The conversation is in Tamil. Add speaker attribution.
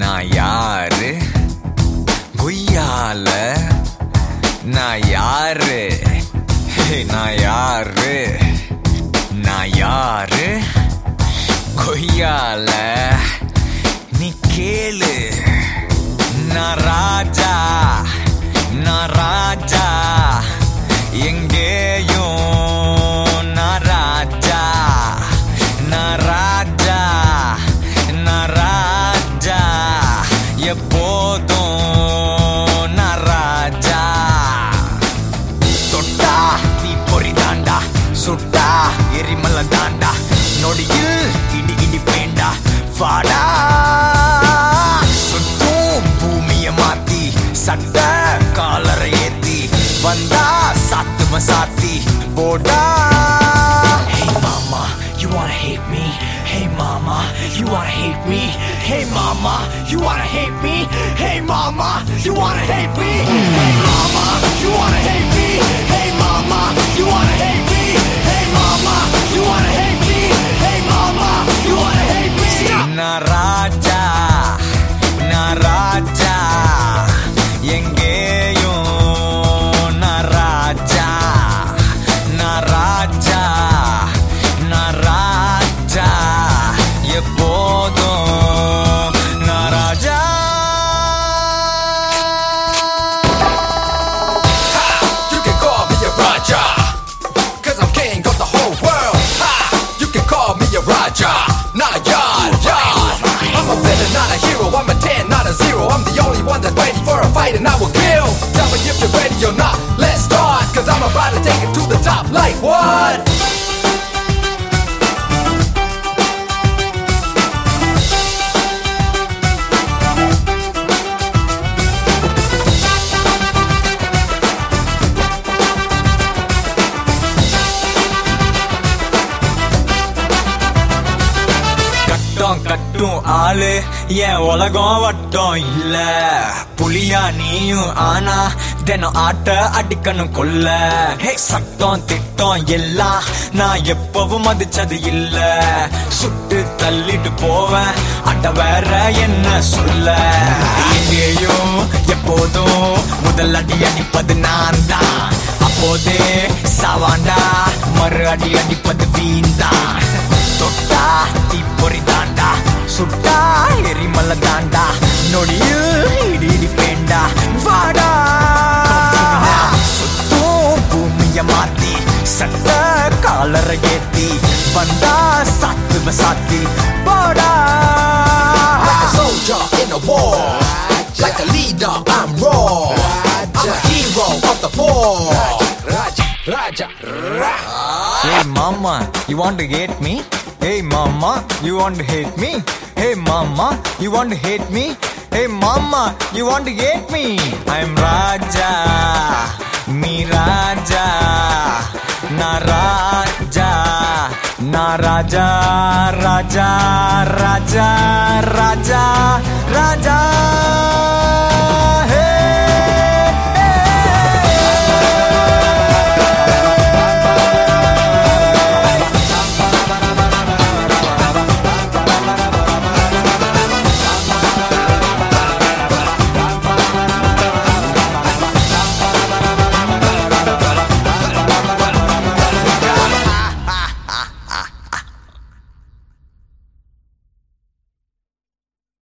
Speaker 1: நான் யாரு கொய்யால நான் யாரு நான் யாரு நான் யாரு கொய்யால நீ கேளு நான் ராஜா நான் ராஜா எங்கேயும் நான் ராஜா நான் ராஜா நான் ராஜா எப்போதும் நான் ராஜா தொட்டா நீ பொறி தாண்டா சுட்டா எரிமல தாண்டா நொடியில் இடி இடி பேண்டா வாடா சுத்தும் பூமிய மாத்தி சட்ட காலரை ஏத்தி வந்தா சாத்தும சாத்தி போடா.
Speaker 2: Hey mama, you wanna hate me? Hey mama, you wanna hate me? Hey mama, you wanna hate me? Hey mama, you wanna hate me? Hey mama, you wanna hate me? Hey mama, you wanna hate me? Hey mama, you wanna hate me? Hey mama, you wanna hate me?
Speaker 1: நான் ராஜா நான் ராஜா எங்கேயும் நான் ராஜா நான் ராஜா நான் ராஜா எப்போதும் நான் ராஜா.
Speaker 3: You can call me a Raja, 'cause I'm king of the whole world. Ha! You can call me a Raja, not a yard. I'm a villain, not a hero. I'm a 10, not a 0. I'm the only one that's ready for a fight and I will kill. Tell me if you're ready or not. Let's start, 'cause I'm about to take it to the top. Like what?
Speaker 1: கட்டும் ஆளு என் உலகம் வட்டம் இல்ல புலியா நீயும் ஆனா தினம் ஆட்ட அடிக்கணும் கொல்ல. சத்தம் திட்டம் எல்லாம் நான் எப்பவும் மதிச்சது இல்ல சுட்டு தள்ளிட்டு போவேன் அட வேற என்ன சொல்ல. எங்கேயும் எப்போதும் முதல் அடி அடிப்பது நான் தான் அப்போதே சாவாண்டா மறு அடி அடிப்பது வீண்தான். தொட்டா தீ பொறி தாண்டா சுட்டா எரிமல தாண்டா நொடியில் இடி இடி பேண்டா வாடா சுத்தும் பூமிய மாத்தி சட்ட காலரை ஏத்தி வந்தா சாத்துவ சாத்தி போடா.
Speaker 3: Like a soldier in a war, like a leader I'm raw. I'm a hero of the poor. Raja, Raja, Raja.
Speaker 1: Hey mama, you want to hate me? Hey mama, you want to hate me? Hey mama, you want to hate me? Hey mama, you want to hate me? I'm Raja, me Raja, na Raja, na Raja, Raja, Raja, Raja.